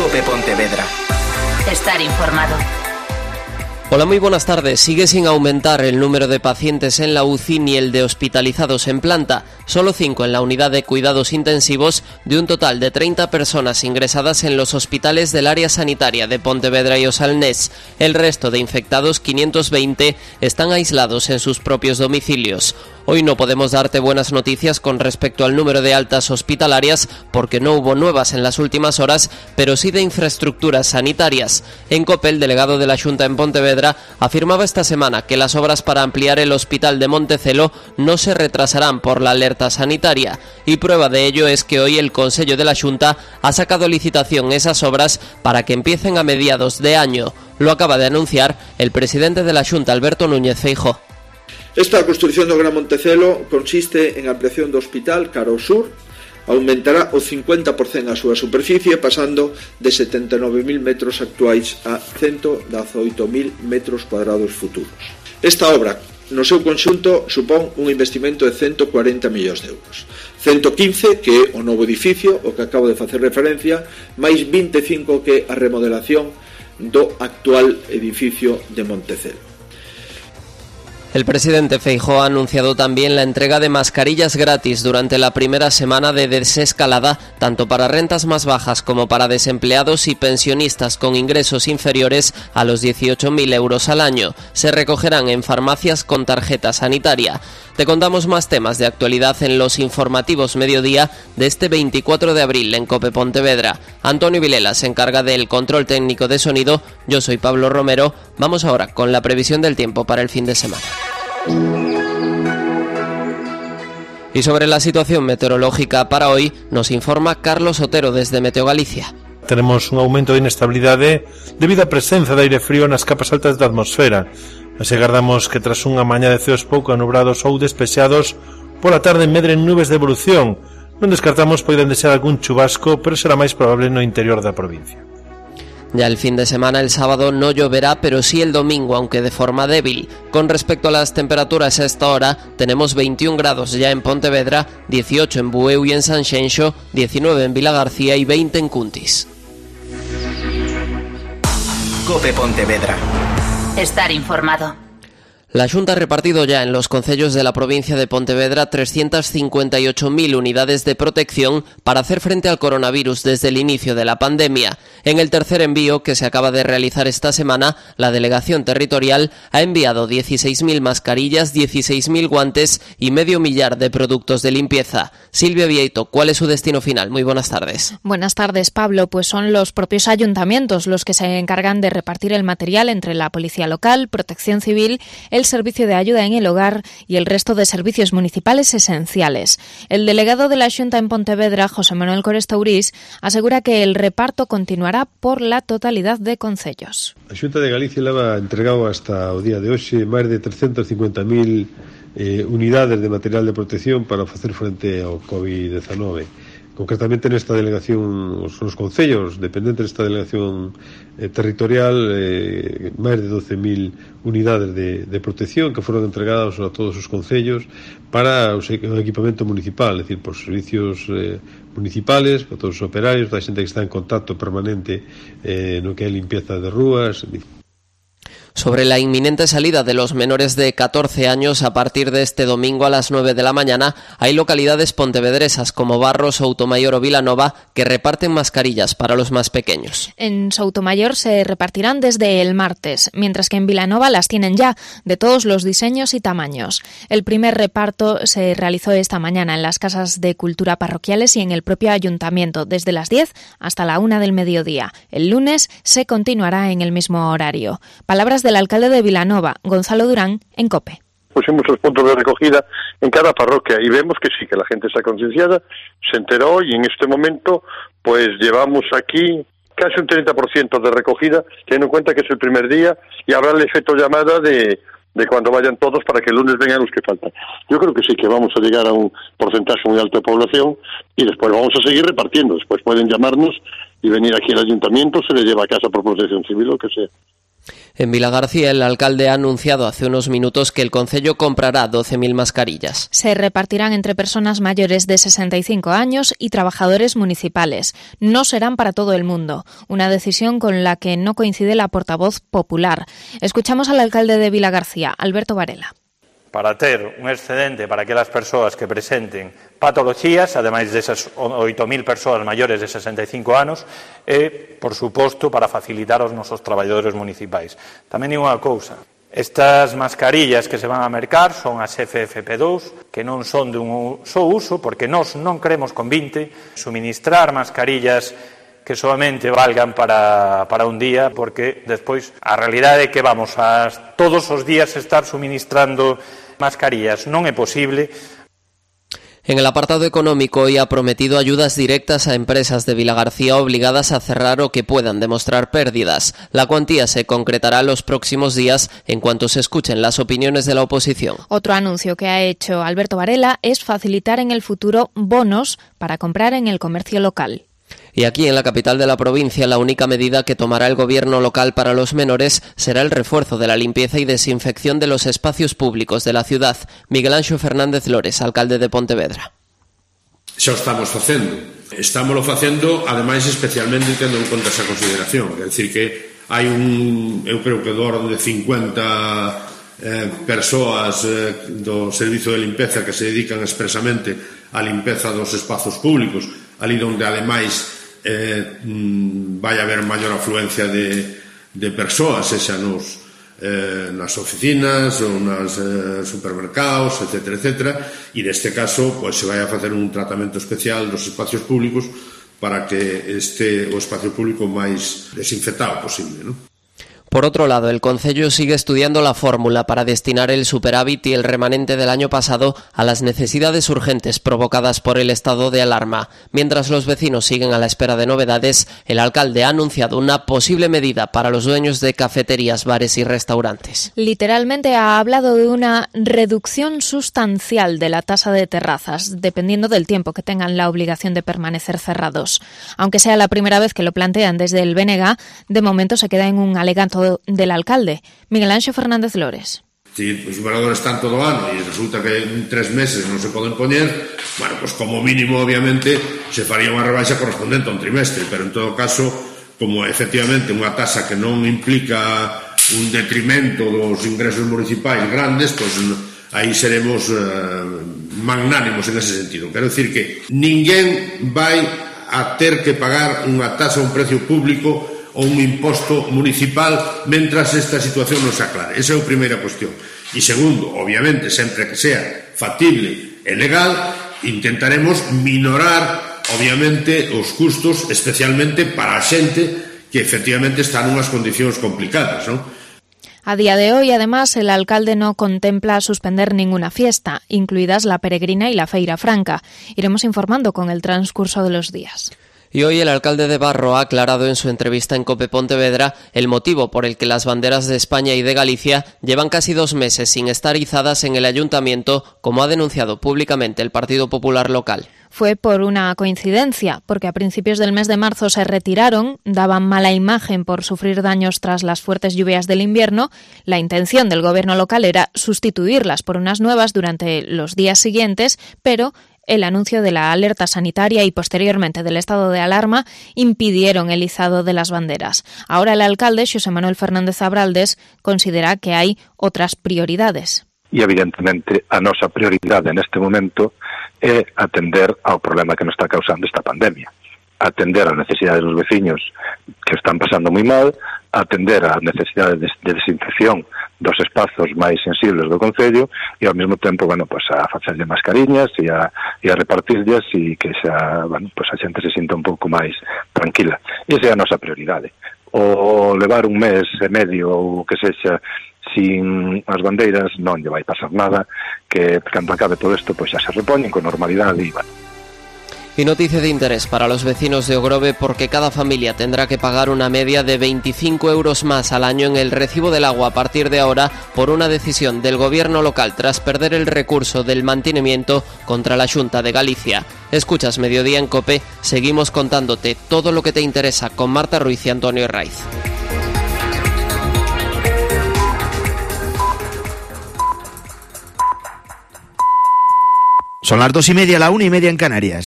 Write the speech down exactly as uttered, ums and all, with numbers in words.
COPE Pontevedra. Estar informado. Hola, muy buenas tardes. Sigue sin aumentar el número de pacientes en la U C I ni el de hospitalizados en planta. Solo cinco en la unidad de cuidados intensivos de un total de treinta personas ingresadas en los hospitales del área sanitaria de Pontevedra y Osalnés. El resto de infectados, quinientos veinte, están aislados en sus propios domicilios. Hoy no podemos darte buenas noticias con respecto al número de altas hospitalarias porque no hubo nuevas en las últimas horas, pero sí de infraestructuras sanitarias. En COPE, el delegado de la Xunta en Pontevedra afirmaba esta semana que las obras para ampliar el hospital de Montecelo no se retrasarán por la alerta sanitaria, y prueba de ello es que hoy el Consello de la Xunta ha sacado licitación esas obras para que empiecen a mediados de año. Lo acaba de anunciar el presidente de la Xunta, Alberto Núñez Feijóo. Esta construción do Gran Montecelo consiste en ampliación do hospital cara ao sur, aumentará o cincuenta por cento a súa superficie, pasando de setenta e nove mil metros actuais a ciento dezaoito mil metros cuadrados futuros. Esta obra, no seu conxunto, supón un investimento de ciento cuarenta millóns de euros. ciento quince, que é o novo edificio, o que acabo de facer referencia, máis vinte e cinco que é a remodelación do actual edificio de Montecelo. El presidente Feijóo ha anunciado también la entrega de mascarillas gratis durante la primera semana de desescalada, tanto para rentas más bajas como para desempleados y pensionistas con ingresos inferiores a los dieciocho mil euros al año. Se recogerán en farmacias con tarjeta sanitaria. Te contamos más temas de actualidad en los informativos mediodía de este veinticuatro de abril en COPE Pontevedra. Antonio Vilela se encarga del control técnico de sonido. Yo soy Pablo Romero. Vamos ahora con la previsión del tiempo para el fin de semana. Y sobre la situación meteorológica para hoy nos informa Carlos Otero desde Meteo Galicia. Tenemos un aumento de inestabilidade debido á presenza de aire frío nas capas altas da atmosfera. Así agardamos que tras unha mañá de ceos pouco anubrados ou despexados, pola tarde medren nubes de evolución. Non descartamos poidan desar algún chubasco, pero será máis probable no interior da provincia. Ya el fin de semana, el sábado, no lloverá, pero sí el domingo, aunque de forma débil. Con respecto a las temperaturas a esta hora, tenemos veintiún grados ya en Pontevedra, dieciocho en Bueu y en Sanxenxo, diecinueve en Vilagarcía y veinte en Cuntis. COPE Pontevedra. Estar informado. La Xunta ha repartido ya en los concellos de la provincia de Pontevedra trescientas cincuenta y ocho mil unidades de protección para hacer frente al coronavirus desde el inicio de la pandemia. En el tercer envío, que se acaba de realizar esta semana, la delegación territorial ha enviado dieciséis mil mascarillas, dieciséis mil guantes y medio millar de productos de limpieza. Silvia Vieito, ¿cuál es su destino final? Muy buenas tardes. Buenas tardes, Pablo. Pues son los propios ayuntamientos los que se encargan de repartir el material entre la Policía Local, Protección Civil, el Servicio de Ayuda en el Hogar y el resto de servicios municipales esenciales. El delegado de la Xunta en Pontevedra, José Manuel Corestourís, asegura que el reparto continuará por la totalidad de concellos. A Xunta de Galicia leva entregado hasta o día de hoxe máis de trescentas cincuenta mil eh, unidades de material de protección para facer frente ao covid diecinueve. Concretamente nesta delegación, os, os concellos dependentes desta delegación eh, territorial, eh, máis de doce mil unidades de, de protección que foron entregadas a todos os concellos para o equipamento municipal, é dicir, por servicios eh, municipales, a todos os operarios, a xente que está en contacto permanente eh, no que é limpieza de rúas. Sobre la inminente salida de los menores de catorce años a partir de este domingo a las nueve de la mañana, hay localidades pontevedresas como Barros, Soutomayor o Vilanova que reparten mascarillas para los más pequeños. En Soutomayor se repartirán desde el martes, mientras que en Vilanova las tienen ya, de todos los diseños y tamaños. El primer reparto se realizó esta mañana en las casas de cultura parroquiales y en el propio ayuntamiento, desde las diez hasta la una del mediodía. El lunes se continuará en el mismo horario. Palabras de del alcalde de Vilanova, Gonzalo Durán, en COPE. Pusimos los puntos de recogida en cada parroquia y vemos que sí, que la gente está concienciada, se enteró y en este momento pues llevamos aquí casi un treinta por ciento de recogida, teniendo en cuenta que es el primer día y habrá el efecto llamada de, de cuando vayan todos para que el lunes vengan los que faltan. Yo creo que sí, que vamos a llegar a un porcentaje muy alto de población y después vamos a seguir repartiendo. Después pueden llamarnos y venir aquí al ayuntamiento, se les lleva a casa por Protección Civil o que sea. En Vilagarcía, el alcalde ha anunciado hace unos minutos que el concello comprará doce mil mascarillas. Se repartirán entre personas mayores de sesenta y cinco años y trabajadores municipales. No serán para todo el mundo, una decisión con la que no coincide la portavoz popular. Escuchamos al alcalde de Vilagarcía, Alberto Varela. Para ter un excedente para aquelas persoas que presenten patoloxías, ademais desas oito mil persoas maiores de sesenta e cinco anos, e, por suposto, para facilitar aos nosos traballadores municipais. Tamén digo unha cousa, estas mascarillas que se van a mercar son as F F P dous, que non son de un só uso, porque nós non queremos con vinte suministrar mascarillas que solamente valgan para, para un día, porque despois a realidade é que vamos a todos os días estar suministrando mascarillas. Non é posible. En el apartado económico, hoy ha prometido ayudas directas a empresas de Vilagarcía obligadas a cerrar o que puedan demostrar pérdidas. La cuantía se concretará los próximos días en cuanto se escuchen las opiniones de la oposición. Otro anuncio que ha hecho Alberto Varela es facilitar en el futuro bonos para comprar en el comercio local. Y aquí en la capital de la provincia, la única medida que tomará el gobierno local para los menores será el refuerzo de la limpieza y desinfección de los espacios públicos de la ciudad. Miguel Anxo Fernández Lores, alcalde de Pontevedra. Xa o estamos facendo. Estámoslo facendo, ademais, especialmente tendo en conta esa consideración. É dicir que hai un, eu creo que do orden de cincuenta eh, persoas eh, do servizo de limpeza que se dedican expresamente á limpeza dos espazos públicos, ali onde ademais eh, vai haber maior afluencia de, de persoas, xa nos, eh, nas oficinas ou nas eh, supermercados, etcétera, etcétera, e neste caso pues, se vai a facer un tratamento especial dos espacios públicos para que este o espacio público máis desinfectado posible, ¿no? Por otro lado, el concello sigue estudiando la fórmula para destinar el superávit y el remanente del año pasado a las necesidades urgentes provocadas por el estado de alarma. Mientras los vecinos siguen a la espera de novedades, el alcalde ha anunciado una posible medida para los dueños de cafeterías, bares y restaurantes. Literalmente ha hablado de una reducción sustancial de la tasa de terrazas, dependiendo del tiempo que tengan la obligación de permanecer cerrados. Aunque sea la primera vez que lo plantean desde el B N G, de momento se queda en un alegato del alcalde, Miguel Anxo Fernández Lores. Si os operadores están todo o ano e resulta que en tres meses non se poden poñer, bueno, pues como mínimo, obviamente, se faría unha rebaixa correspondente a un trimestre, pero en todo caso, como efectivamente unha tasa que non implica un detrimento dos ingresos municipais grandes, pues aí seremos eh, magnánimos en ese sentido. Quero decir que ninguén vai a ter que pagar unha tasa a un precio público ou un imposto municipal mentras esta situación non se aclare. Esa é a primeira cuestión. E segundo, obviamente, sempre que sea factible e legal, intentaremos minorar, obviamente, os custos, especialmente para a xente que efectivamente está nunhas condicións complicadas, non? A día de hoy, además, el alcalde no contempla suspender ninguna fiesta, incluidas la peregrina y la feira franca. Iremos informando con el transcurso de los días. Y hoy el alcalde de Barro ha aclarado en su entrevista en COPE Pontevedra el motivo por el que las banderas de España y de Galicia llevan casi dos meses sin estar izadas en el ayuntamiento, como ha denunciado públicamente el Partido Popular local. Fue por una coincidencia, porque a principios del mes de marzo se retiraron, daban mala imagen por sufrir daños tras las fuertes lluvias del invierno. La intención del gobierno local era sustituirlas por unas nuevas durante los días siguientes, pero el anuncio de la alerta sanitaria y posteriormente del estado de alarma impidieron el izado de las banderas. Ahora el alcalde, Xosé Manuel Fernández Abraldes, considera que hay otras prioridades. E evidentemente a nosa prioridade neste momento é atender ao problema que nos está causando esta pandemia. Atender as necesidades dos veciños que están pasando moi mal, atender a necesidade de desinfección dos espazos máis sensibles do concello e ao mesmo tempo, bueno, pues a facerlle mascariñas e a, e a repartirllas e que xa, bueno, pues a xente se sinta un pouco máis tranquila. E esa é a nosa prioridade. O levar un mes e medio ou que sexa sin as bandeiras non lle vai pasar nada, que cando acabe todo isto pois xa se repoñen con normalidade e, bueno. Y noticia de interés para los vecinos de Ogrove porque cada familia tendrá que pagar una media de veinticinco euros más al año en el recibo del agua a partir de ahora por una decisión del gobierno local tras perder el recurso del mantenimiento contra la Xunta de Galicia. Escuchas Mediodía en COPE, seguimos contándote todo lo que te interesa con Marta Ruiz y Antonio Herraiz. Son las dos y media, la una y media en Canarias.